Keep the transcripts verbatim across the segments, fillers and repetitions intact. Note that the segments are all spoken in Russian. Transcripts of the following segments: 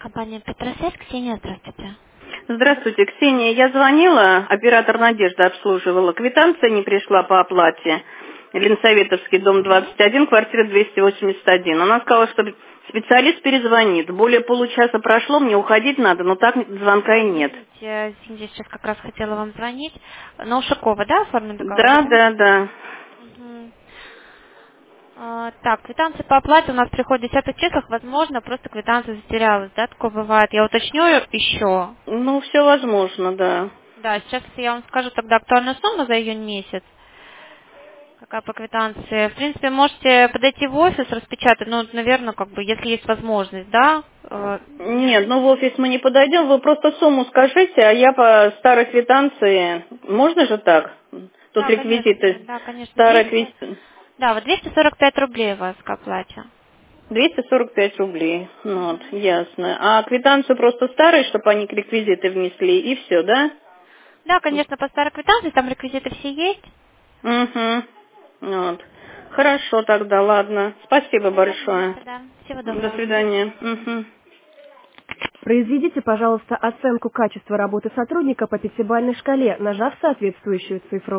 Компания Петросвет, Ксения, здравствуйте. Здравствуйте, Ксения. Я звонила, оператор Надежда обслуживала. Квитанция не пришла по оплате. Ленсоветовский, дом Мгм. двадцать один, квартира двести восемьдесят один. Она сказала, что специалист перезвонит. Более получаса прошло, мне уходить надо, но так звонка и Да, нет. извините, извините, сейчас как раз хотела вам звонить. На Ушакова, да, оформлен договор, Да, да? да, да. Мгм. А, так, квитанция по оплате у нас приходит в десятых числах, возможно, просто квитанция затерялась, да, такое бывает. Я уточню еще. Ну, все возможно, да. Да, сейчас я вам скажу тогда актуальную сумму за июнь месяц. Какая по квитанции? В принципе, можете подойти в офис, распечатать, ну, наверное, как бы, если есть возможность, да? Э, Нет, ну в офис мы не подойдем, вы просто сумму скажите, а я по старой квитанции, можно же так? Тут Да, конечно, реквизиты, да, конечно, старая двести. квитанция. Да, вот двести сорок пять рублей у вас к оплате. двести сорок пять рублей. Ну вот, Мгм. ясно. А квитанцию просто старой, чтобы они реквизиты внесли, и все, да? Да, конечно, по старой квитанции, там реквизиты все есть. Угу. Вот. Хорошо тогда, ладно. Спасибо Все, большое. пожалуйста, да. Всего До доброго. свидания. Угу. Произведите, пожалуйста, оценку качества работы сотрудника по пятибалльной шкале, нажав соответствующую цифру.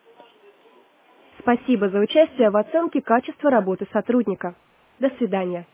Спасибо за участие в оценке качества работы сотрудника. До свидания.